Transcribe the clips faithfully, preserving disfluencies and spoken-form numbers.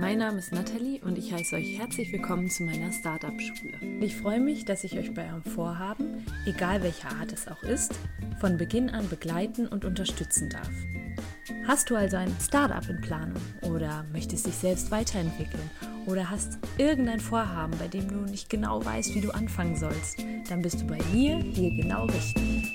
mein Name ist Nathalie und ich heiße euch herzlich willkommen zu meiner Startup-Schule. Ich freue mich, dass ich euch bei eurem Vorhaben, egal welcher Art es auch ist, von Beginn an begleiten und unterstützen darf. Hast du also ein Startup in Planung oder möchtest dich selbst weiterentwickeln oder hast irgendein Vorhaben, bei dem du nicht genau weißt, wie du anfangen sollst, dann bist du bei mir hier genau richtig.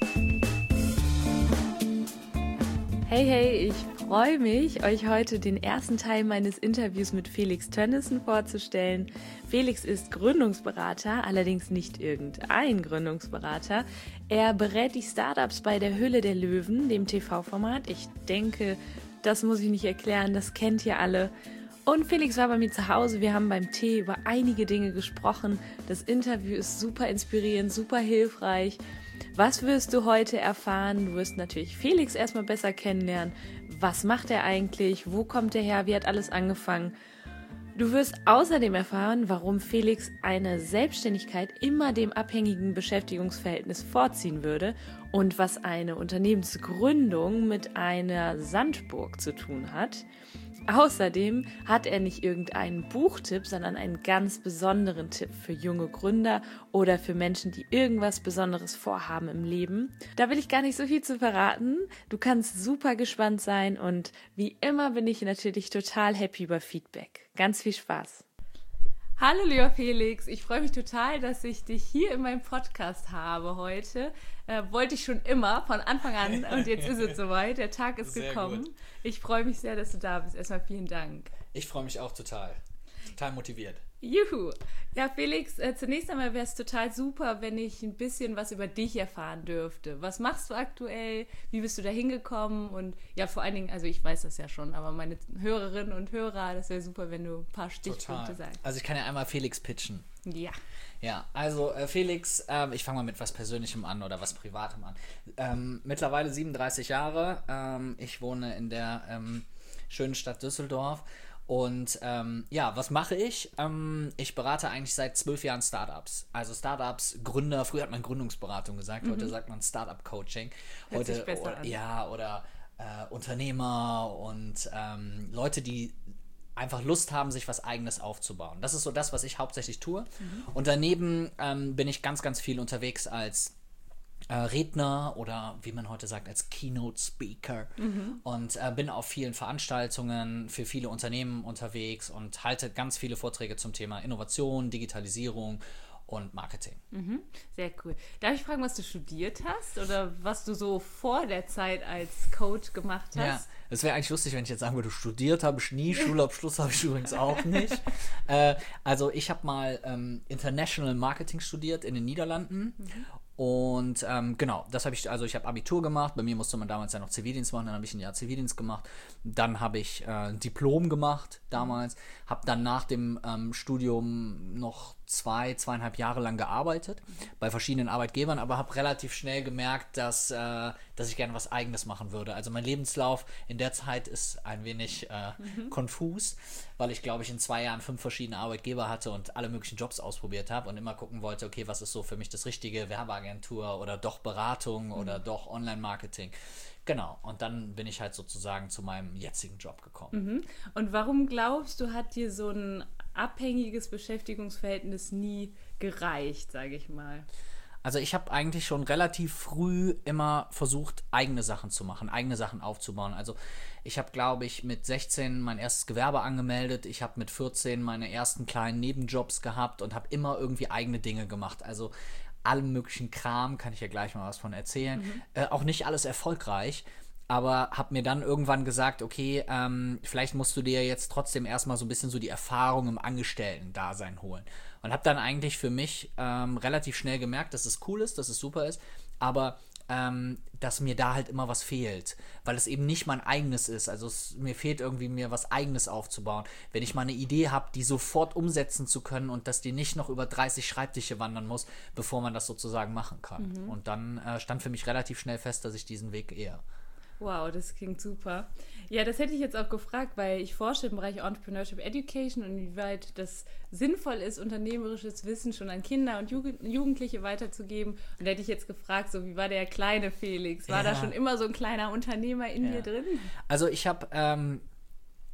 Hey, hey, ich freue mich, euch heute den ersten Teil meines Interviews mit Felix Tönnissen vorzustellen. Felix ist Gründungsberater, allerdings nicht irgendein Gründungsberater. Er berät die Startups bei der Höhle der Löwen, dem T V-Format. Ich denke, das muss ich nicht erklären, das kennt ihr alle. Und Felix war bei mir zu Hause, wir haben beim Tee über einige Dinge gesprochen. Das Interview ist super inspirierend, super hilfreich. Was wirst du heute erfahren? Du wirst natürlich Felix erstmal besser kennenlernen. Was macht er eigentlich? Wo kommt er her? Wie hat alles angefangen? Du wirst außerdem erfahren, warum Felix eine Selbstständigkeit immer dem abhängigen Beschäftigungsverhältnis vorziehen würde und was eine Unternehmensgründung mit einer Sandburg zu tun hat. Außerdem hat er nicht irgendeinen Buchtipp, sondern einen ganz besonderen Tipp für junge Gründer oder für Menschen, die irgendwas Besonderes vorhaben im Leben. Da will ich gar nicht so viel zu verraten. Du kannst super gespannt sein und wie immer bin ich natürlich total happy über Feedback. Ganz viel Spaß. Hallo lieber Felix, ich freue mich total, dass ich dich hier in meinem Podcast habe heute. Äh, wollte ich schon immer, von Anfang an, und jetzt ist es soweit, der Tag ist sehr gekommen. Gut. Ich freue mich sehr, dass du da bist. Erstmal vielen Dank. Ich freue mich auch total. Total motiviert. Juhu! Ja, Felix, äh, zunächst einmal wäre es total super, wenn ich ein bisschen was über dich erfahren dürfte. Was machst du aktuell? Wie bist du da hingekommen? Und ja, vor allen Dingen, also ich weiß das ja schon, aber meine Hörerinnen und Hörer, das wäre super, wenn du ein paar Stichpunkte total. sagst. Also ich kann ja einmal Felix pitchen. Ja. Ja, also äh, Felix, äh, ich fange mal mit was Persönlichem an oder was Privatem an. Ähm, mittlerweile siebenunddreißig Jahre. Ähm, ich wohne in der ähm, schönen Stadt Düsseldorf. Und ähm, ja, was mache ich? Ähm, ich berate eigentlich seit zwölf Jahren Startups. Also Startups, Gründer, früher hat man Gründungsberatung gesagt, mhm. heute sagt man Startup-Coaching. Hört sich besser oder, an. Ja, oder äh, Unternehmer und ähm, Leute, die einfach Lust haben, sich was Eigenes aufzubauen. Das ist so das, was ich hauptsächlich tue. Mhm. Und daneben ähm, bin ich ganz, ganz viel unterwegs als Äh, Redner oder wie man heute sagt, als Keynote-Speaker mhm. und äh, bin auf vielen Veranstaltungen für viele Unternehmen unterwegs und halte ganz viele Vorträge zum Thema Innovation, Digitalisierung und Marketing. Mhm. Sehr cool. Darf ich fragen, was du studiert hast oder was du so vor der Zeit als Coach gemacht hast? Ja, es wäre eigentlich lustig, wenn ich jetzt sagen würde, studiert habe ich nie, Schulabschluss habe ich übrigens auch nicht. äh, also ich habe mal ähm, International Marketing studiert in den Niederlanden. Mhm. Und ähm, genau, das habe ich, also ich habe Abitur gemacht, bei mir musste man damals ja noch Zivildienst machen, dann habe ich ein Jahr Zivildienst gemacht, dann habe ich äh, ein Diplom gemacht damals, habe dann nach dem ähm, Studium noch zwei, zweieinhalb Jahre lang gearbeitet, bei verschiedenen Arbeitgebern, aber habe relativ schnell gemerkt, dass, äh, dass ich gerne was Eigenes machen würde. Also mein Lebenslauf in der Zeit ist ein wenig äh, mhm. konfus, weil ich, glaube ich, in zwei Jahren fünf verschiedene Arbeitgeber hatte und alle möglichen Jobs ausprobiert habe und immer gucken wollte, okay, was ist so für mich das Richtige, Werbeagentur oder doch Beratung mhm. oder doch Online-Marketing. Genau, und dann bin ich halt sozusagen zu meinem jetzigen Job gekommen. Mhm. Und warum glaubst du, hat dir so ein abhängiges Beschäftigungsverhältnis nie gereicht, sage ich mal? Also ich habe eigentlich schon relativ früh immer versucht, eigene Sachen zu machen, eigene Sachen aufzubauen. Also ich habe, glaube ich, mit sechzehn mein erstes Gewerbe angemeldet. Ich habe mit vierzehn meine ersten kleinen Nebenjobs gehabt und habe immer irgendwie eigene Dinge gemacht. Also allem möglichen Kram, kann ich ja gleich mal was von erzählen. Mhm. Äh, auch nicht alles erfolgreich. Aber habe mir dann irgendwann gesagt, okay, ähm, vielleicht musst du dir jetzt trotzdem erstmal so ein bisschen so die Erfahrung im Angestellten-Dasein holen. Und habe dann eigentlich für mich ähm, relativ schnell gemerkt, dass es cool ist, dass es super ist, aber ähm, dass mir da halt immer was fehlt, weil es eben nicht mein eigenes ist. Also es, mir fehlt irgendwie, mir was Eigenes aufzubauen. Wenn ich mal eine Idee habe, die sofort umsetzen zu können und dass die nicht noch über dreißig Schreibtische wandern muss, bevor man das sozusagen machen kann. Mhm. Und dann äh, stand für mich relativ schnell fest, dass ich diesen Weg eher Wow, das klingt super. Ja, das hätte ich jetzt auch gefragt, weil ich forsche im Bereich Entrepreneurship Education und inwieweit das sinnvoll ist, unternehmerisches Wissen schon an Kinder und Jugend- Jugendliche weiterzugeben. Und da hätte ich jetzt gefragt, so wie war der kleine Felix? War ja. da schon immer so ein kleiner Unternehmer in ja. dir drin? Also ich habe ähm,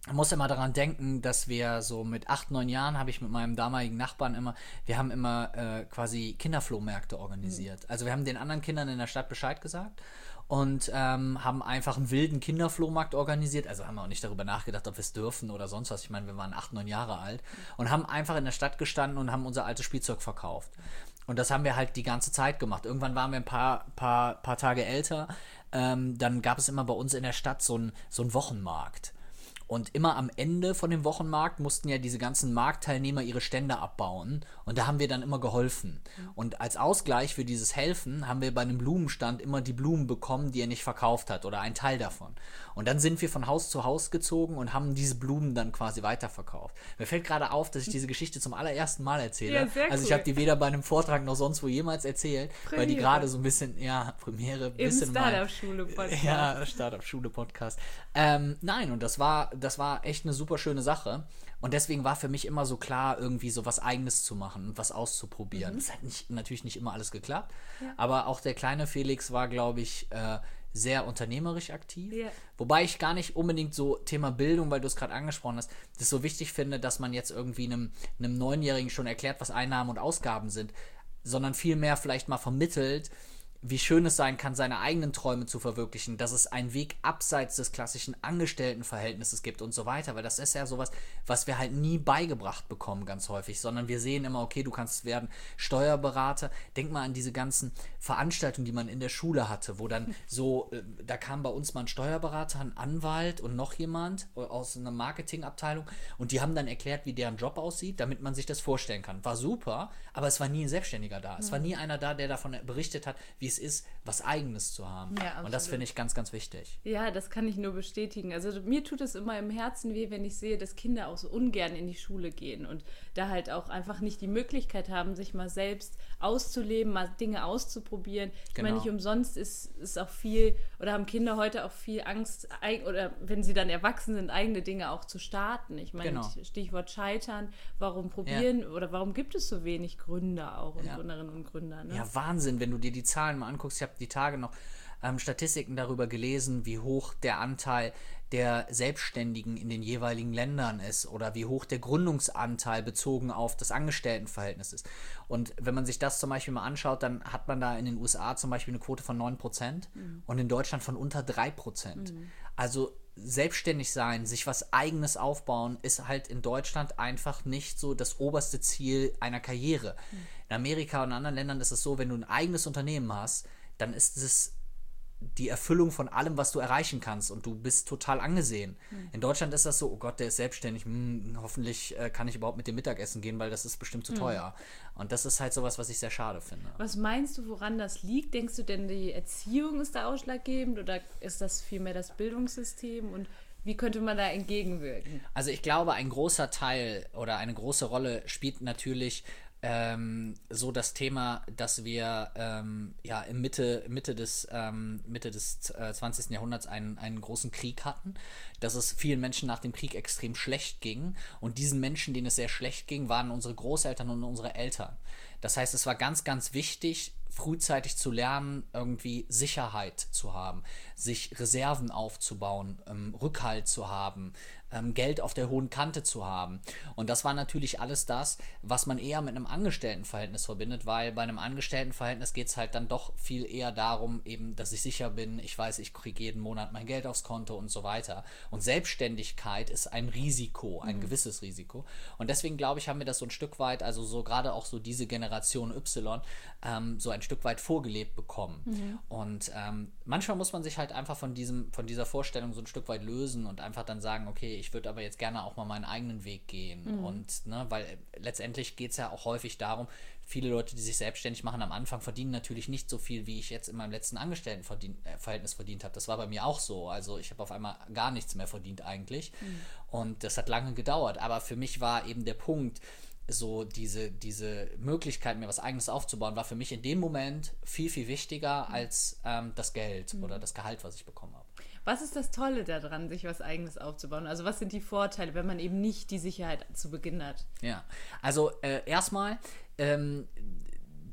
Man muss immer daran denken, dass wir so mit acht, neun Jahren habe ich mit meinem damaligen Nachbarn immer, wir haben immer äh, quasi Kinderflohmärkte organisiert. Mhm. Also wir haben den anderen Kindern in der Stadt Bescheid gesagt und ähm, haben einfach einen wilden Kinderflohmarkt organisiert. Also haben wir auch nicht darüber nachgedacht, ob wir es dürfen oder sonst was. Ich meine, wir waren acht, neun Jahre alt und haben einfach in der Stadt gestanden und haben unser altes Spielzeug verkauft. Und das haben wir halt die ganze Zeit gemacht. Irgendwann waren wir ein paar, paar, paar Tage älter. Ähm, dann gab es immer bei uns in der Stadt so einen so einen Wochenmarkt. Und immer am Ende von dem Wochenmarkt mussten ja diese ganzen Marktteilnehmer ihre Stände abbauen. Und da haben wir dann immer geholfen. Und als Ausgleich für dieses Helfen haben wir bei einem Blumenstand immer die Blumen bekommen, die er nicht verkauft hat oder einen Teil davon. Und dann sind wir von Haus zu Haus gezogen und haben diese Blumen dann quasi weiterverkauft. Mir fällt gerade auf, dass ich diese Geschichte zum allerersten Mal erzähle. Ja, sehr also ich cool. habe die weder bei einem Vortrag noch sonst wo jemals erzählt, Premiere. Weil die gerade so ein bisschen, ja, Premiere. Im Startup-Schule-Podcast. Ja, Startup-Schule-Podcast. Ähm, nein, und das war, das war echt eine super schöne Sache. Und deswegen war für mich immer so klar, irgendwie so was Eigenes zu machen und was auszuprobieren. Es mhm. hat nicht, natürlich nicht immer alles geklappt, ja. aber auch der kleine Felix war, glaube ich, äh, sehr unternehmerisch aktiv. Yeah. Wobei ich gar nicht unbedingt so Thema Bildung, weil du es gerade angesprochen hast, das so wichtig finde, dass man jetzt irgendwie einem, einem Neunjährigen schon erklärt, was Einnahmen und Ausgaben sind, sondern vielmehr vielleicht mal vermittelt, wie schön es sein kann, seine eigenen Träume zu verwirklichen, dass es einen Weg abseits des klassischen Angestelltenverhältnisses gibt und so weiter, weil das ist ja sowas, was wir halt nie beigebracht bekommen ganz häufig, sondern wir sehen immer, okay, du kannst werden Steuerberater, denk mal an diese ganzen Veranstaltungen, die man in der Schule hatte, wo dann so, äh, da kam bei uns mal ein Steuerberater, ein Anwalt und noch jemand aus einer Marketingabteilung und die haben dann erklärt, wie deren Job aussieht, damit man sich das vorstellen kann. War super, aber es war nie ein Selbstständiger da, es war nie einer da, der davon berichtet hat, wie es ist, was Eigenes zu haben. Ja, und das finde ich ganz, ganz wichtig. Ja, das kann ich nur bestätigen. Also mir tut es immer im Herzen weh, wenn ich sehe, dass Kinder auch so ungern in die Schule gehen und da halt auch einfach nicht die Möglichkeit haben, sich mal selbst auszuleben, mal Dinge auszuprobieren. Ich genau. meine, nicht umsonst ist, ist auch viel, oder haben Kinder heute auch viel Angst, oder wenn sie dann erwachsen sind, eigene Dinge auch zu starten. Ich meine, genau. Stichwort Scheitern, warum probieren, ja. oder warum gibt es so wenig Gründer auch und ja. Gründerinnen und Gründer? Ne? Ja, Wahnsinn, wenn du dir die Zahlen mal anguckst. Ich habe die Tage noch ähm, Statistiken darüber gelesen, wie hoch der Anteil der Selbstständigen in den jeweiligen Ländern ist oder wie hoch der Gründungsanteil bezogen auf das Angestelltenverhältnis ist. Und wenn man sich das zum Beispiel mal anschaut, dann hat man da in den U S A zum Beispiel eine Quote von neun Prozent mhm. und in Deutschland von unter drei Prozent. Mhm. Also selbstständig sein, sich was Eigenes aufbauen, ist halt in Deutschland einfach nicht so das oberste Ziel einer Karriere. Mhm. In Amerika und in anderen Ländern ist es so, wenn du ein eigenes Unternehmen hast, dann ist es die Erfüllung von allem, was du erreichen kannst und du bist total angesehen. Mhm. In Deutschland ist das so, oh Gott, der ist selbstständig, hm, hoffentlich äh, kann ich überhaupt mit dem Mittagessen gehen, weil das ist bestimmt zu mhm. teuer. Und das ist halt sowas, was ich sehr schade finde. Was meinst du, woran das liegt? Denkst du denn, die Erziehung ist da ausschlaggebend oder ist das vielmehr das Bildungssystem und wie könnte man da entgegenwirken? Also ich glaube, ein großer Teil oder eine große Rolle spielt natürlich Ähm, so das Thema, dass wir ähm, ja im Mitte, Mitte des, ähm, Mitte des äh, zwanzigsten Jahrhunderts einen, einen großen Krieg hatten, dass es vielen Menschen nach dem Krieg extrem schlecht ging und diesen Menschen, denen es sehr schlecht ging, waren unsere Großeltern und unsere Eltern. Das heißt, es war ganz, ganz wichtig, frühzeitig zu lernen, irgendwie Sicherheit zu haben, sich Reserven aufzubauen, ähm, Rückhalt zu haben, ähm, Geld auf der hohen Kante zu haben. Und das war natürlich alles das, was man eher mit einem Angestelltenverhältnis verbindet, weil bei einem Angestelltenverhältnis geht es halt dann doch viel eher darum, eben, dass ich sicher bin, ich weiß, ich kriege jeden Monat mein Geld aufs Konto und so weiter. Und Selbstständigkeit ist ein Risiko, ein mhm. gewisses Risiko. Und deswegen, glaube ich, haben wir das so ein Stück weit, also so gerade auch so diese Generation Y, ähm, so ein Stück weit vorgelebt bekommen. Mhm. Und ähm, manchmal muss man sich halt einfach von diesem, von dieser Vorstellung so ein Stück weit lösen und einfach dann sagen, okay, ich würde aber jetzt gerne auch mal meinen eigenen Weg gehen. Mhm. Und, ne, weil letztendlich geht es ja auch häufig darum, viele Leute, die sich selbstständig machen, am Anfang verdienen natürlich nicht so viel, wie ich jetzt in meinem letzten Angestelltenverhältnis verdient habe. Das war bei mir auch so. Also ich habe auf einmal gar nichts mehr verdient eigentlich. Mhm. Und das hat lange gedauert. Aber für mich war eben der Punkt, so diese, diese Möglichkeit, mir was Eigenes aufzubauen, war für mich in dem Moment viel, viel wichtiger mhm. als ähm, das Geld mhm. oder das Gehalt, was ich bekommen habe. Was ist das Tolle daran, sich was Eigenes aufzubauen? Also was sind die Vorteile, wenn man eben nicht die Sicherheit zu Beginn hat? Ja, also äh, erstmal, ähm,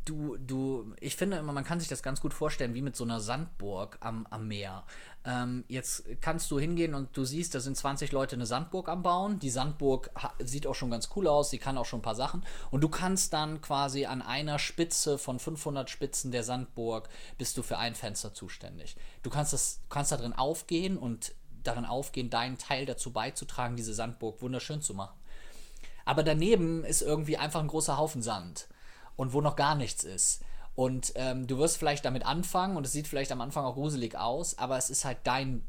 du, du, ich finde immer, man kann sich das ganz gut vorstellen, wie mit so einer Sandburg am, am Meer. Ähm, jetzt kannst du hingehen und du siehst, da sind zwanzig Leute eine Sandburg am Bauen. Die Sandburg ha- sieht auch schon ganz cool aus, sie kann auch schon ein paar Sachen. Und du kannst dann quasi an einer Spitze von fünfhundert Spitzen der Sandburg bist du für ein Fenster zuständig. Du kannst, das, kannst da drin aufgehen und darin aufgehen, deinen Teil dazu beizutragen, diese Sandburg wunderschön zu machen. Aber daneben ist irgendwie einfach ein großer Haufen Sand und wo noch gar nichts ist. Und ähm, du wirst vielleicht damit anfangen und es sieht vielleicht am Anfang auch gruselig aus, aber es ist halt dein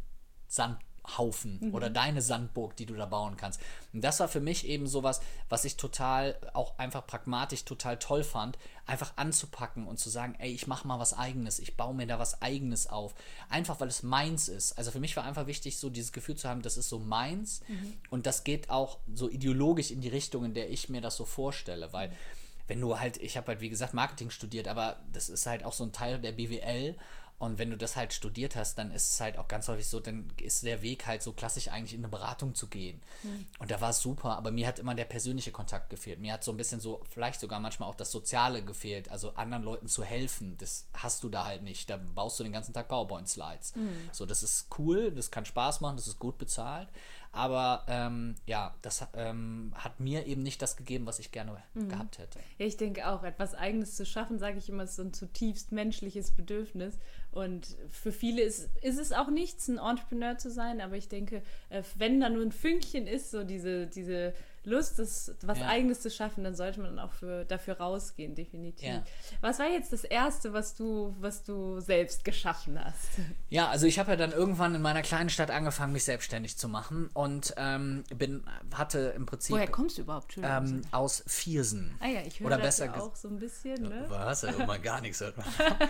Sandhaufen mhm. oder deine Sandburg, die du da bauen kannst. Und das war für mich eben sowas, was ich total, auch einfach pragmatisch total toll fand, einfach anzupacken und zu sagen, ey, ich mache mal was Eigenes, ich baue mir da was Eigenes auf. Einfach, weil es meins ist. Also für mich war einfach wichtig, so dieses Gefühl zu haben, das ist so meins mhm. und das geht auch so ideologisch in die Richtung, in der ich mir das so vorstelle, weil wenn du halt, ich habe halt wie gesagt Marketing studiert, aber das ist halt auch so ein Teil der B W L und wenn du das halt studiert hast, dann ist es halt auch ganz häufig so, dann ist der Weg halt so klassisch eigentlich in eine Beratung zu gehen. Mhm. Und da war es super, aber mir hat immer der persönliche Kontakt gefehlt. Mir hat so ein bisschen so, vielleicht sogar manchmal auch das Soziale gefehlt, also anderen Leuten zu helfen. Das hast du da halt nicht. Da baust du den ganzen Tag PowerPoint-Slides. Mhm. So, das ist cool, das kann Spaß machen, das ist gut bezahlt. Aber ähm, ja, das ähm, hat mir eben nicht das gegeben, was ich gerne mhm. gehabt hätte. Ja, ich denke auch, etwas Eigenes zu schaffen, sage ich immer, ist so ein zutiefst menschliches Bedürfnis. Und für viele ist, ist es auch nichts, ein Entrepreneur zu sein. Aber ich denke, wenn da nur ein Fünkchen ist, so diese, diese Lust, das, was ja. Eigenes zu schaffen, dann sollte man auch für, dafür rausgehen, definitiv. Ja. Was war jetzt das Erste, was du, was du selbst geschaffen hast? Ja, also ich habe ja dann irgendwann in meiner kleinen Stadt angefangen, mich selbstständig zu machen und ähm, bin, hatte im Prinzip... Woher kommst du überhaupt? Ähm, aus Viersen. Ah ja, ich höre Oder das besser ja auch so ein bisschen, ne? Was? Ja, immer gar nichts hört man.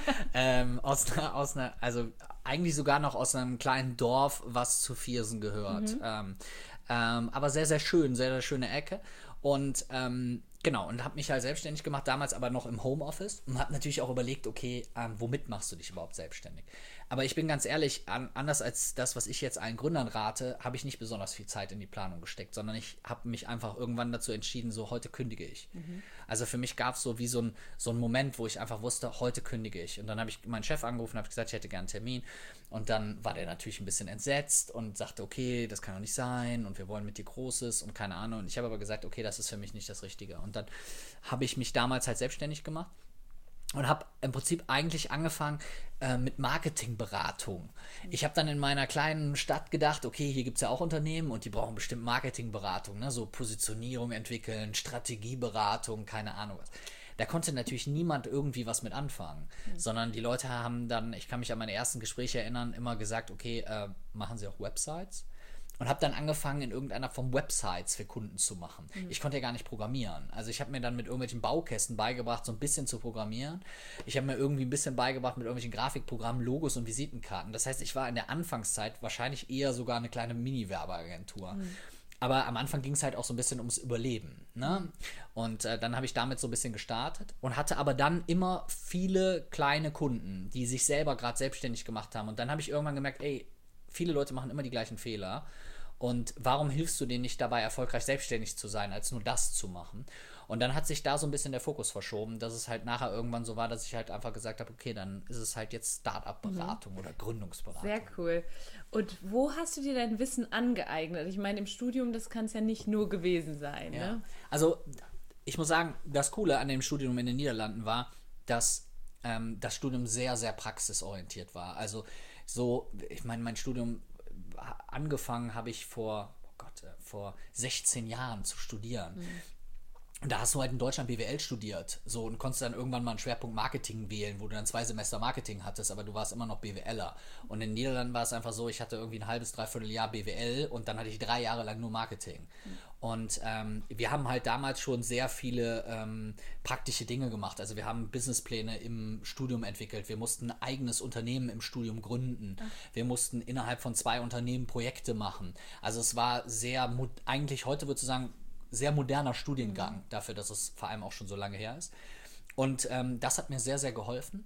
ähm, aus einer, aus einer, also eigentlich sogar noch aus einem kleinen Dorf, was zu Viersen gehört. Mhm. Ähm, Ähm, aber sehr, sehr schön, sehr, sehr schöne Ecke. Und ähm, genau, und habe mich halt selbstständig gemacht, damals aber noch im Homeoffice und habe natürlich auch überlegt, okay, ähm, womit machst du dich überhaupt selbstständig? Aber ich bin ganz ehrlich, an, anders als das, was ich jetzt allen Gründern rate, habe ich nicht besonders viel Zeit in die Planung gesteckt, sondern ich habe mich einfach irgendwann dazu entschieden, so heute kündige ich. Mhm. Also für mich gab es so wie so ein, so ein Moment, wo ich einfach wusste, heute kündige ich. Und dann habe ich meinen Chef angerufen und habe gesagt, ich hätte gerne einen Termin. Und dann war der natürlich ein bisschen entsetzt und sagte, okay, das kann doch nicht sein und wir wollen mit dir Großes und keine Ahnung. Und ich habe aber gesagt, okay, das ist für mich nicht das Richtige. Und dann habe ich mich damals halt selbstständig gemacht. Und habe im Prinzip eigentlich angefangen äh, mit Marketingberatung. Ich habe dann in meiner kleinen Stadt gedacht, okay, hier gibt es ja auch Unternehmen und die brauchen bestimmt Marketingberatung, ne? So Positionierung entwickeln, Strategieberatung, keine Ahnung was. Da konnte natürlich niemand irgendwie was mit anfangen, mhm. sondern die Leute haben dann, ich kann mich an meine ersten Gespräche erinnern, immer gesagt, okay, äh, machen Sie auch Websites? Und habe dann angefangen, in irgendeiner Form Websites für Kunden zu machen. Mhm. Ich konnte ja gar nicht programmieren. Also ich habe mir dann mit irgendwelchen Baukästen beigebracht, so ein bisschen zu programmieren. Ich habe mir irgendwie ein bisschen beigebracht mit irgendwelchen Grafikprogrammen, Logos und Visitenkarten. Das heißt, ich war in der Anfangszeit wahrscheinlich eher sogar eine kleine Mini-Werbeagentur. Mhm. Aber am Anfang ging es halt auch so ein bisschen ums Überleben. Ne? Und äh, dann habe ich damit so ein bisschen gestartet und hatte aber dann immer viele kleine Kunden, die sich selber gerade selbstständig gemacht haben. Und dann habe ich irgendwann gemerkt, ey, viele Leute machen immer die gleichen Fehler. Und warum hilfst du denen nicht dabei, erfolgreich selbstständig zu sein, als nur das zu machen? Und dann hat sich da so ein bisschen der Fokus verschoben, dass es halt nachher irgendwann so war, dass ich halt einfach gesagt habe, okay, dann ist es halt jetzt Start-up-Beratung mhm. oder Gründungsberatung. Sehr cool. Und wo hast du dir dein Wissen angeeignet? Ich meine, im Studium, das kann es ja nicht nur gewesen sein. Ja. Ne? Also ich muss sagen, das Coole an dem Studium in den Niederlanden war, dass ähm, das Studium sehr, sehr praxisorientiert war. Also so, ich meine, mein Studium angefangen habe ich vor, oh Gott, vor sechzehn Jahren zu studieren. Mhm. Und da hast du halt in Deutschland B W L studiert, so, und konntest dann irgendwann mal einen Schwerpunkt Marketing wählen, wo du dann zwei Semester Marketing hattest, aber du warst immer noch BWLer. Und in den Niederlanden war es einfach so, ich hatte irgendwie ein halbes, dreiviertel Jahr B W L und dann hatte ich drei Jahre lang nur Marketing. Mhm. Und ähm, wir haben halt damals schon sehr viele ähm, praktische Dinge gemacht. Also wir haben Businesspläne im Studium entwickelt. Wir mussten ein eigenes Unternehmen im Studium gründen. Ach. Wir mussten innerhalb von zwei Unternehmen Projekte machen. Also es war sehr, eigentlich heute würde ich sagen, sehr moderner Studiengang, mhm. dafür, dass es vor allem auch schon so lange her ist. Und ähm, das hat mir sehr, sehr geholfen.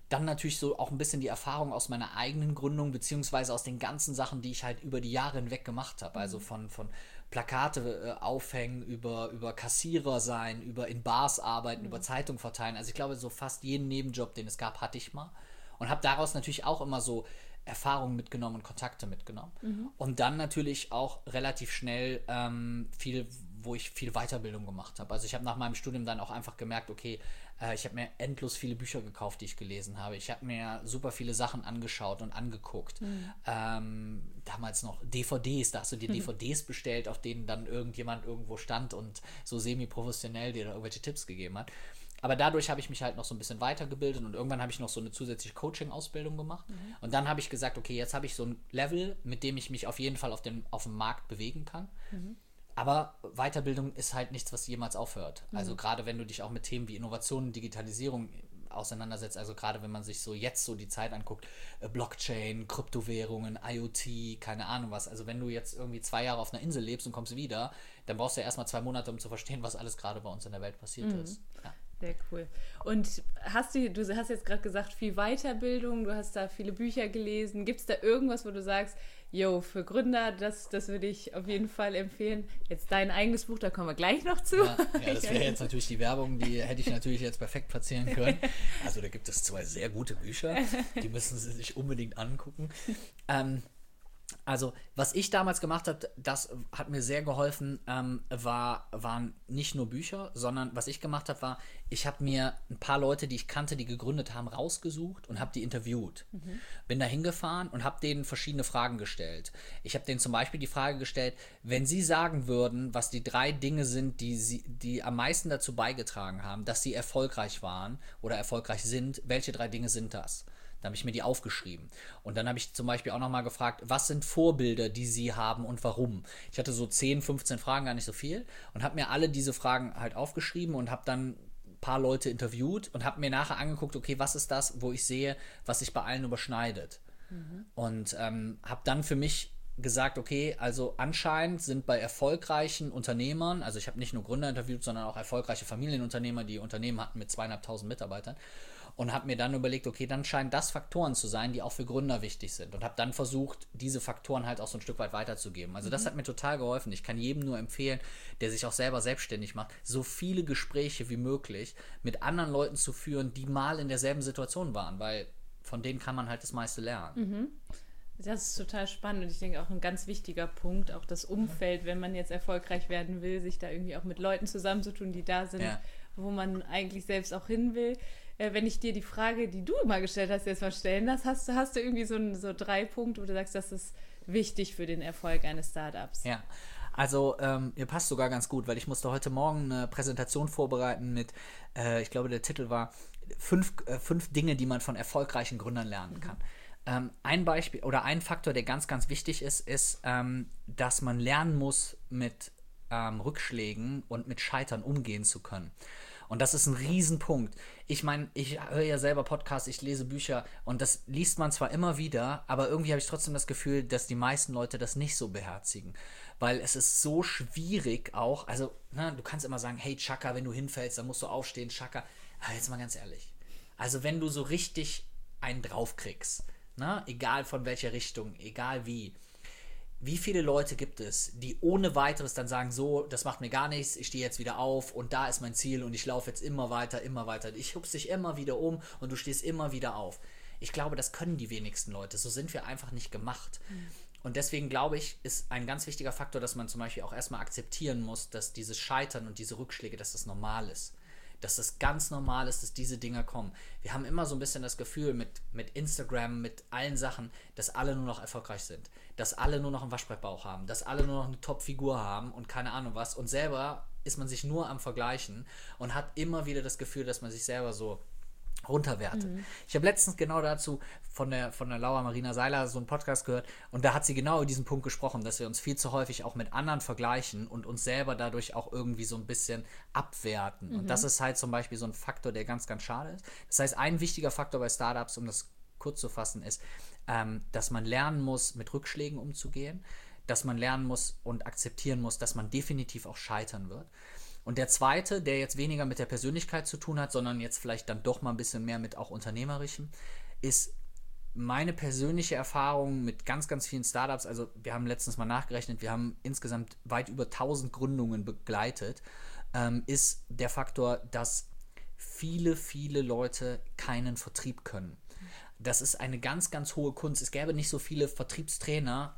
Dann natürlich so auch ein bisschen die Erfahrung aus meiner eigenen Gründung, beziehungsweise aus den ganzen Sachen, die ich halt über die Jahre hinweg gemacht habe. Also von, von Plakate äh, aufhängen, über, über Kassierer sein, über in Bars arbeiten, mhm. über Zeitung verteilen. Also ich glaube, so fast jeden Nebenjob, den es gab, hatte ich mal. Und habe daraus natürlich auch immer so Erfahrungen mitgenommen und Kontakte mitgenommen. Mhm. Und dann natürlich auch relativ schnell ähm, viel, wo ich viel Weiterbildung gemacht habe. Also ich habe nach meinem Studium dann auch einfach gemerkt, okay, äh, ich habe mir endlos viele Bücher gekauft, die ich gelesen habe. Ich habe mir super viele Sachen angeschaut und angeguckt. Mhm. Ähm, damals noch D V Ds, da hast du dir mhm. D V Ds bestellt, auf denen dann irgendjemand irgendwo stand und so semi-professionell dir da irgendwelche Tipps gegeben hat. Aber dadurch habe ich mich halt noch so ein bisschen weitergebildet und irgendwann habe ich noch so eine zusätzliche Coaching-Ausbildung gemacht. Mhm. Und dann habe ich gesagt, okay, jetzt habe ich so ein Level, mit dem ich mich auf jeden Fall auf dem, auf dem Markt bewegen kann. Mhm. Aber Weiterbildung ist halt nichts, was jemals aufhört. Mhm. Also gerade wenn du dich auch mit Themen wie Innovation und Digitalisierung auseinandersetzt, also gerade wenn man sich so jetzt so die Zeit anguckt, Blockchain, Kryptowährungen, IoT, keine Ahnung was. Also wenn du jetzt irgendwie zwei Jahre auf einer Insel lebst und kommst wieder, dann brauchst du ja erstmal zwei Monate, um zu verstehen, was alles gerade bei uns in der Welt passiert mhm. ist. Ja. Sehr cool. Und hast du, du hast jetzt gerade gesagt, viel Weiterbildung, du hast da viele Bücher gelesen. Gibt es da irgendwas, wo du sagst, yo, für Gründer, das, das würde ich auf jeden Fall empfehlen. Jetzt dein eigenes Buch, da kommen wir gleich noch zu. Ja, ja das wäre jetzt natürlich die Werbung, die hätte ich natürlich jetzt perfekt platzieren können. Also da gibt es zwei sehr gute Bücher, die müssen Sie sich unbedingt angucken. Ähm, Also, was ich damals gemacht habe, das hat mir sehr geholfen, ähm, war, waren nicht nur Bücher, sondern was ich gemacht habe, war, ich habe mir ein paar Leute, die ich kannte, die gegründet haben, rausgesucht und habe die interviewt. Mhm. Bin da hingefahren und habe denen verschiedene Fragen gestellt. Ich habe denen zum Beispiel die Frage gestellt, wenn sie sagen würden, was die drei Dinge sind, die, sie, die am meisten dazu beigetragen haben, dass sie erfolgreich waren oder erfolgreich sind, welche drei Dinge sind das? Da habe ich mir die aufgeschrieben. Und dann habe ich zum Beispiel auch nochmal gefragt, was sind Vorbilder, die sie haben und warum? Ich hatte so zehn, fünfzehn Fragen, gar nicht so viel. Und habe mir alle diese Fragen halt aufgeschrieben und habe dann ein paar Leute interviewt und habe mir nachher angeguckt, okay, was ist das, wo ich sehe, was sich bei allen überschneidet. Mhm. Und ähm, habe dann für mich gesagt, okay, also anscheinend sind bei erfolgreichen Unternehmern, also ich habe nicht nur Gründer interviewt, sondern auch erfolgreiche Familienunternehmer, die Unternehmen hatten mit zweieinhalbtausend Mitarbeitern, und habe mir dann überlegt, okay, dann scheinen das Faktoren zu sein, die auch für Gründer wichtig sind, und habe dann versucht, diese Faktoren halt auch so ein Stück weit weiterzugeben. Also das mhm. hat mir total geholfen. Ich kann jedem nur empfehlen, der sich auch selber selbstständig macht, so viele Gespräche wie möglich mit anderen Leuten zu führen, die mal in derselben Situation waren, weil von denen kann man halt das meiste lernen. Mhm. Das ist total spannend und ich denke auch ein ganz wichtiger Punkt, auch das Umfeld, wenn man jetzt erfolgreich werden will, sich da irgendwie auch mit Leuten zusammenzutun, die da sind, ja. wo man eigentlich selbst auch hin will. Äh, wenn ich dir die Frage, die du immer gestellt hast, jetzt mal stellen lasse, hast du, hast du irgendwie so, so drei Punkte, wo du sagst, das ist wichtig für den Erfolg eines Startups? Ja, also ähm, ihr passt sogar ganz gut, weil ich musste heute Morgen eine Präsentation vorbereiten mit, äh, ich glaube der Titel war, fünf, äh, fünf Dinge, die man von erfolgreichen Gründern lernen mhm. kann. Ähm, ein Beispiel oder ein Faktor, der ganz, ganz wichtig ist, ist, ähm, dass man lernen muss, mit ähm, Rückschlägen und mit Scheitern umgehen zu können. Und das ist ein Riesenpunkt. Ich meine, ich höre ja selber Podcasts, ich lese Bücher und das liest man zwar immer wieder, aber irgendwie habe ich trotzdem das Gefühl, dass die meisten Leute das nicht so beherzigen. Weil es ist so schwierig auch, also ne, du kannst immer sagen, hey Chaka, wenn du hinfällst, dann musst du aufstehen, Chaka. Aber jetzt mal ganz ehrlich, also wenn du so richtig einen draufkriegst, ne, egal von welcher Richtung, egal wie, wie viele Leute gibt es, die ohne weiteres dann sagen, so, das macht mir gar nichts, ich stehe jetzt wieder auf und da ist mein Ziel und ich laufe jetzt immer weiter, immer weiter. Ich hupse dich immer wieder um und du stehst immer wieder auf. Ich glaube, das können die wenigsten Leute. So sind wir einfach nicht gemacht. Mhm. Und deswegen glaube ich, ist ein ganz wichtiger Faktor, dass man zum Beispiel auch erstmal akzeptieren muss, dass dieses Scheitern und diese Rückschläge, dass das normal ist. Dass es ganz normal ist, dass diese Dinger kommen. Wir haben immer so ein bisschen das Gefühl mit, mit Instagram, mit allen Sachen, dass alle nur noch erfolgreich sind. Dass alle nur noch einen Waschbrettbauch haben. Dass alle nur noch eine Top-Figur haben und keine Ahnung was. Und selber ist man sich nur am Vergleichen und hat immer wieder das Gefühl, dass man sich selber so runterwertet. Mhm. Ich habe letztens genau dazu von der, von der Laura Marina Seiler so einen Podcast gehört und da hat sie genau über diesen Punkt gesprochen, dass wir uns viel zu häufig auch mit anderen vergleichen und uns selber dadurch auch irgendwie so ein bisschen abwerten. Mhm. Und das ist halt zum Beispiel so ein Faktor, der ganz, ganz schade ist. Das heißt, ein wichtiger Faktor bei Startups, um das kurz zu fassen, ist, ähm, dass man lernen muss, mit Rückschlägen umzugehen, dass man lernen muss und akzeptieren muss, dass man definitiv auch scheitern wird. Und der zweite, der jetzt weniger mit der Persönlichkeit zu tun hat, sondern jetzt vielleicht dann doch mal ein bisschen mehr mit auch Unternehmerischem, ist meine persönliche Erfahrung mit ganz, ganz vielen Startups. Also wir haben letztens mal nachgerechnet, wir haben insgesamt weit über tausend Gründungen begleitet, ähm, ist der Faktor, dass viele, viele Leute keinen Vertrieb können. Das ist eine ganz, ganz hohe Kunst. Es gäbe nicht so viele Vertriebstrainer,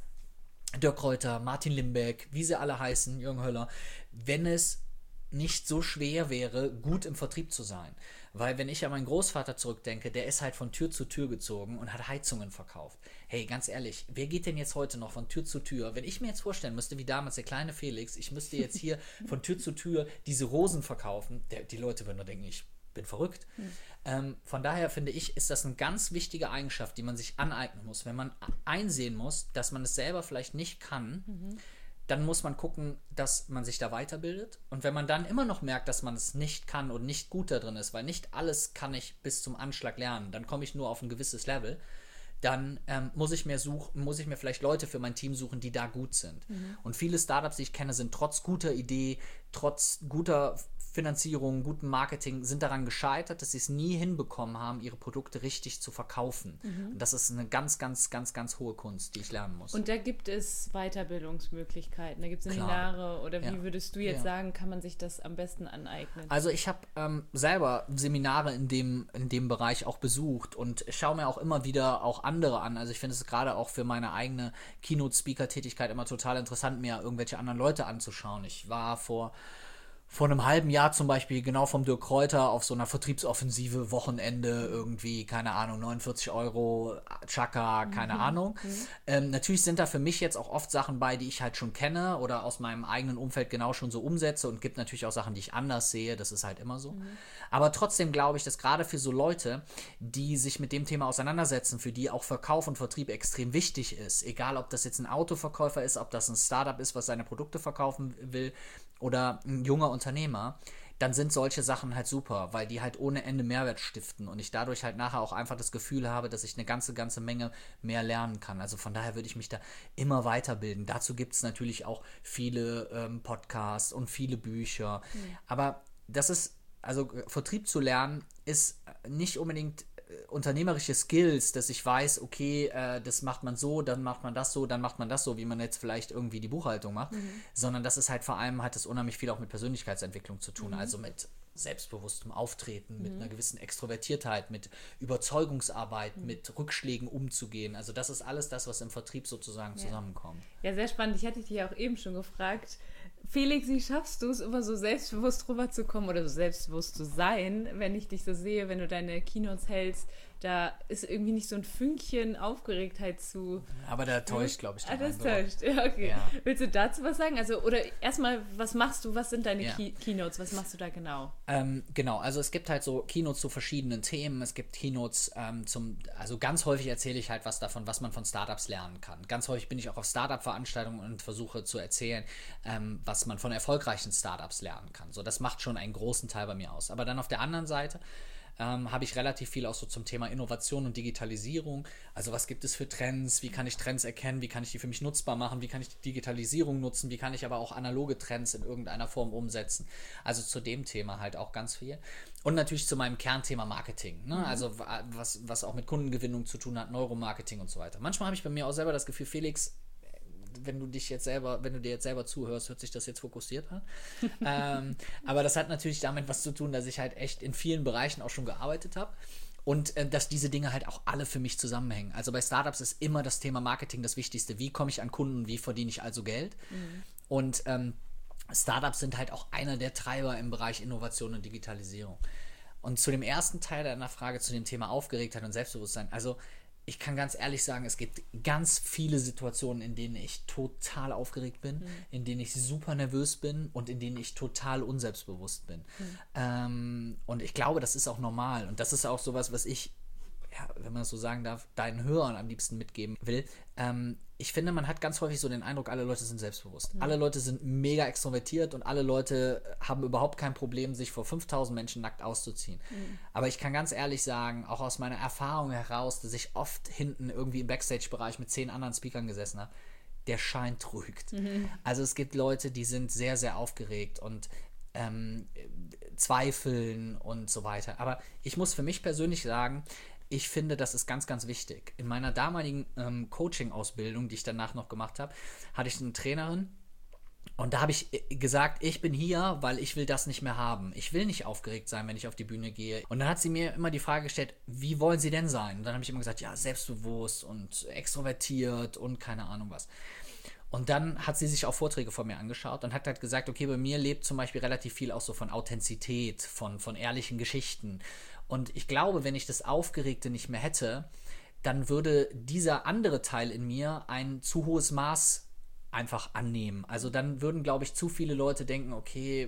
Dirk Reuter, Martin Limbeck, wie sie alle heißen, Jürgen Höller, wenn es nicht so schwer wäre, gut im Vertrieb zu sein. Weil wenn ich an meinen Großvater zurückdenke, der ist halt von Tür zu Tür gezogen und hat Heizungen verkauft. Hey, ganz ehrlich, wer geht denn jetzt heute noch von Tür zu Tür? Wenn ich mir jetzt vorstellen müsste, wie damals der kleine Felix, ich müsste jetzt hier von Tür zu Tür diese Rosen verkaufen, der, die Leute würden nur denken, ich bin verrückt. Mhm. Ähm, von daher finde ich, ist das eine ganz wichtige Eigenschaft, die man sich aneignen muss. Wenn man einsehen muss, dass man es selber vielleicht nicht kann, mhm. dann muss man gucken, dass man sich da weiterbildet. Und wenn man dann immer noch merkt, dass man es nicht kann und nicht gut da drin ist, weil nicht alles kann ich bis zum Anschlag lernen, dann komme ich nur auf ein gewisses Level, dann ähm, muss ich mir suchen, muss ich mir vielleicht Leute für mein Team suchen, die da gut sind. Mhm. Und viele Startups, die ich kenne, sind trotz guter Idee, trotz guter Finanzierung, gutem Marketing, sind daran gescheitert, dass sie es nie hinbekommen haben, ihre Produkte richtig zu verkaufen. Mhm. Und das ist eine ganz, ganz, ganz, ganz hohe Kunst, die ich lernen muss. Und da gibt es Weiterbildungsmöglichkeiten, da gibt es Seminare. Klar. Oder wie ja. würdest du jetzt ja. sagen, kann man sich das am besten aneignen? Also ich habe ähm, selber Seminare in dem, in dem Bereich auch besucht und schaue mir auch immer wieder auch andere an. Also ich finde es gerade auch für meine eigene Keynote-Speaker-Tätigkeit immer total interessant, mir irgendwelche anderen Leute anzuschauen. Ich war vor Vor einem halben Jahr zum Beispiel genau vom Dirk Reuter auf so einer Vertriebsoffensive, Wochenende irgendwie, keine Ahnung, neunundvierzig Euro, Chaka, keine mhm. Ahnung. Mhm. Ähm, natürlich sind da für mich jetzt auch oft Sachen bei, die ich halt schon kenne oder aus meinem eigenen Umfeld genau schon so umsetze und gibt natürlich auch Sachen, die ich anders sehe, das ist halt immer so. Mhm. Aber trotzdem glaube ich, dass gerade für so Leute, die sich mit dem Thema auseinandersetzen, für die auch Verkauf und Vertrieb extrem wichtig ist, egal ob das jetzt ein Autoverkäufer ist, ob das ein Startup ist, was seine Produkte verkaufen will, oder ein junger Unternehmer, dann sind solche Sachen halt super, weil die halt ohne Ende Mehrwert stiften und ich dadurch halt nachher auch einfach das Gefühl habe, dass ich eine ganze, ganze Menge mehr lernen kann. Also von daher würde ich mich da immer weiterbilden. Dazu gibt es natürlich auch viele ähm, Podcasts und viele Bücher. Mhm. Aber das ist, also Vertrieb zu lernen, ist nicht unbedingt unternehmerische Skills, dass ich weiß, okay, äh, das macht man so, dann macht man das so, dann macht man das so, wie man jetzt vielleicht irgendwie die Buchhaltung macht, mhm. sondern das ist halt vor allem, hat es unheimlich viel auch mit Persönlichkeitsentwicklung zu tun, mhm. also mit selbstbewusstem Auftreten, mhm. mit einer gewissen Extrovertiertheit, mit Überzeugungsarbeit, mhm. mit Rückschlägen umzugehen. Also das ist alles das, was im Vertrieb sozusagen ja. zusammenkommt. Ja, sehr spannend. Ich hatte dich ja auch eben schon gefragt, Felix, wie schaffst du es, immer so selbstbewusst rüberzukommen oder so selbstbewusst zu sein, wenn ich dich so sehe, wenn du deine Keynotes hältst? Da ist irgendwie nicht so ein Fünkchen Aufgeregtheit zu. Aber der täuscht, glaube ich. Ah, das täuscht. Ja, okay. Ja. Willst du dazu was sagen? Also, oder erstmal, was machst du? Was sind deine ja. Key- Keynotes? Was machst du da genau? Ähm, genau, also es gibt halt so Keynotes zu verschiedenen Themen. Es gibt Keynotes ähm, zum, also ganz häufig erzähle ich halt was davon, was man von Startups lernen kann. Ganz häufig bin ich auch auf Startup-Veranstaltungen und versuche zu erzählen, ähm, was man von erfolgreichen Startups lernen kann. So, das macht schon einen großen Teil bei mir aus. Aber dann auf der anderen Seite Ähm, habe ich relativ viel auch so zum Thema Innovation und Digitalisierung. Also was gibt es für Trends? Wie kann ich Trends erkennen? Wie kann ich die für mich nutzbar machen? Wie kann ich die Digitalisierung nutzen? Wie kann ich aber auch analoge Trends in irgendeiner Form umsetzen? Also zu dem Thema halt auch ganz viel. Und natürlich zu meinem Kernthema Marketing. Ne? Mhm. Also was, was auch mit Kundengewinnung zu tun hat, Neuromarketing und so weiter. Manchmal habe ich bei mir auch selber das Gefühl, Felix, wenn du dich jetzt selber, wenn du dir jetzt selber zuhörst, hört sich das jetzt fokussiert an. ähm, aber das hat natürlich damit was zu tun, dass ich halt echt in vielen Bereichen auch schon gearbeitet habe und äh, dass diese Dinge halt auch alle für mich zusammenhängen. Also bei Startups ist immer das Thema Marketing das Wichtigste. Wie komme ich an Kunden, wie verdiene ich also Geld? Mhm. Und ähm, Startups sind halt auch einer der Treiber im Bereich Innovation und Digitalisierung. Und zu dem ersten Teil deiner Frage, zu dem Thema Aufgeregtheit und Selbstbewusstsein, also ich kann ganz ehrlich sagen, es gibt ganz viele Situationen, in denen ich total aufgeregt bin, mhm. in denen ich super nervös bin und in denen ich total unselbstbewusst bin. Mhm. Ähm, und ich glaube, das ist auch normal. Und das ist auch sowas, was ich, ja, wenn man das so sagen darf, deinen Hörern am liebsten mitgeben will. Ähm, ich finde, man hat ganz häufig so den Eindruck, alle Leute sind selbstbewusst. Mhm. Alle Leute sind mega extrovertiert und alle Leute haben überhaupt kein Problem, sich vor fünftausend Menschen nackt auszuziehen. Mhm. Aber ich kann ganz ehrlich sagen, auch aus meiner Erfahrung heraus, dass ich oft hinten irgendwie im Backstage-Bereich mit zehn anderen Speakern gesessen habe, der Schein trügt. Mhm. Also es gibt Leute, die sind sehr, sehr aufgeregt und ähm, zweifeln und so weiter. Aber ich muss für mich persönlich sagen, ich finde, das ist ganz, ganz wichtig. In meiner damaligen ähm, Coaching-Ausbildung, die ich danach noch gemacht habe, hatte ich eine Trainerin. Und da habe ich gesagt, ich bin hier, weil ich will das nicht mehr haben. Ich will nicht aufgeregt sein, wenn ich auf die Bühne gehe. Und dann hat sie mir immer die Frage gestellt, wie wollen Sie denn sein? Und dann habe ich immer gesagt, ja, selbstbewusst und extrovertiert und keine Ahnung was. Und dann hat sie sich auch Vorträge von mir angeschaut und hat halt gesagt, okay, bei mir lebt zum Beispiel relativ viel auch so von Authentizität, von, von ehrlichen Geschichten. Und ich glaube, wenn ich das Aufgeregte nicht mehr hätte, dann würde dieser andere Teil in mir ein zu hohes Maß einfach annehmen. Also dann würden, glaube ich, zu viele Leute denken, okay,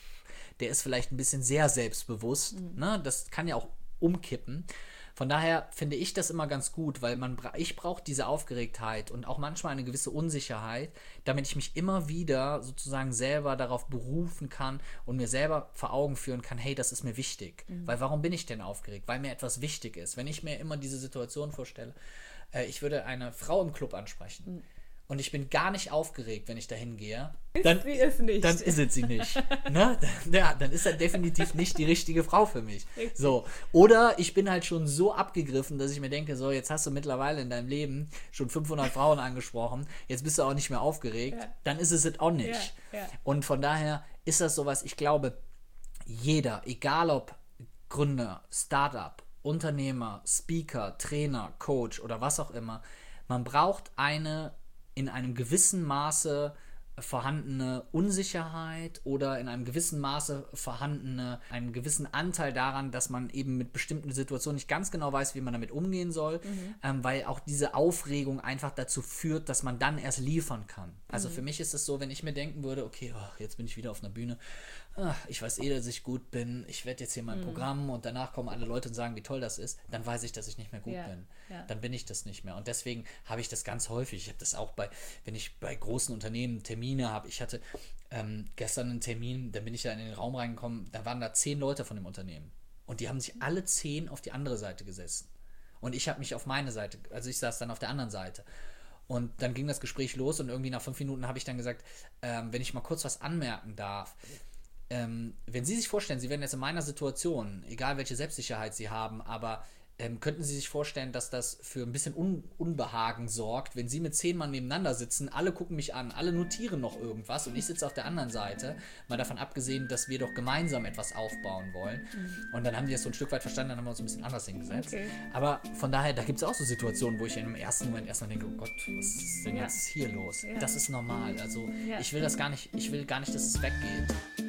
der ist vielleicht ein bisschen sehr selbstbewusst. Mhm. Ne? Das kann ja auch umkippen. Von daher finde ich das immer ganz gut, weil man ich brauche diese Aufgeregtheit und auch manchmal eine gewisse Unsicherheit, damit ich mich immer wieder sozusagen selber darauf berufen kann und mir selber vor Augen führen kann, hey, das ist mir wichtig. Mhm. Weil warum bin ich denn aufgeregt? Weil mir etwas wichtig ist. Wenn ich mir immer diese Situation vorstelle, äh, ich würde eine Frau im Club ansprechen, mhm. und ich bin gar nicht aufgeregt, wenn ich da hingehe, dann, sie es nicht. dann ist es sie nicht. Ne? Ja, dann ist das definitiv nicht die richtige Frau für mich. So. Oder ich bin halt schon so abgegriffen, dass ich mir denke, so, jetzt hast du mittlerweile in deinem Leben schon fünfhundert Frauen angesprochen, jetzt bist du auch nicht mehr aufgeregt, ja. Dann ist es es auch nicht. Ja, ja. Und von daher ist das sowas, ich glaube, jeder, egal ob Gründer, Startup, Unternehmer, Speaker, Trainer, Coach oder was auch immer, man braucht eine in einem gewissen Maße vorhandene Unsicherheit oder in einem gewissen Maße vorhandene, einen gewissen Anteil daran, dass man eben mit bestimmten Situationen nicht ganz genau weiß, wie man damit umgehen soll, mhm. ähm, weil auch diese Aufregung einfach dazu führt, dass man dann erst liefern kann. Also mhm. für mich ist es so, wenn ich mir denken würde, okay, oh, jetzt bin ich wieder auf einer Bühne, ach, ich weiß eh, dass ich gut bin, ich werde jetzt hier mein mhm. Programm und danach kommen alle Leute und sagen, wie toll das ist, dann weiß ich, dass ich nicht mehr gut ja. bin. Ja. Dann bin ich das nicht mehr. Und deswegen habe ich das ganz häufig. Ich habe das auch bei, wenn ich bei großen Unternehmen Termine habe. Ich hatte ähm, gestern einen Termin, da bin ich da in den Raum reingekommen, da waren da zehn Leute von dem Unternehmen. Und die haben sich alle zehn auf die andere Seite gesessen. Und ich habe mich auf meine Seite, also ich saß dann auf der anderen Seite. Und dann ging das Gespräch los und irgendwie nach fünf Minuten habe ich dann gesagt, ähm, wenn ich mal kurz was anmerken darf, ähm, wenn Sie sich vorstellen, Sie wären jetzt in meiner Situation, egal welche Selbstsicherheit Sie haben, aber ähm, könnten Sie sich vorstellen, dass das für ein bisschen Un- Unbehagen sorgt, wenn Sie mit zehn Mann nebeneinander sitzen, alle gucken mich an, alle notieren noch irgendwas und ich sitze auf der anderen Seite, mal davon abgesehen, dass wir doch gemeinsam etwas aufbauen wollen. Und dann haben die das so ein Stück weit verstanden, dann haben wir uns ein bisschen anders hingesetzt. Okay. Aber von daher, da gibt es auch so Situationen, wo ich im ersten Moment erstmal denke, oh Gott, was ist denn ja. jetzt hier los? Ja. Das ist normal. Also ja. ich will das gar nicht, ich will gar nicht, dass es weggeht.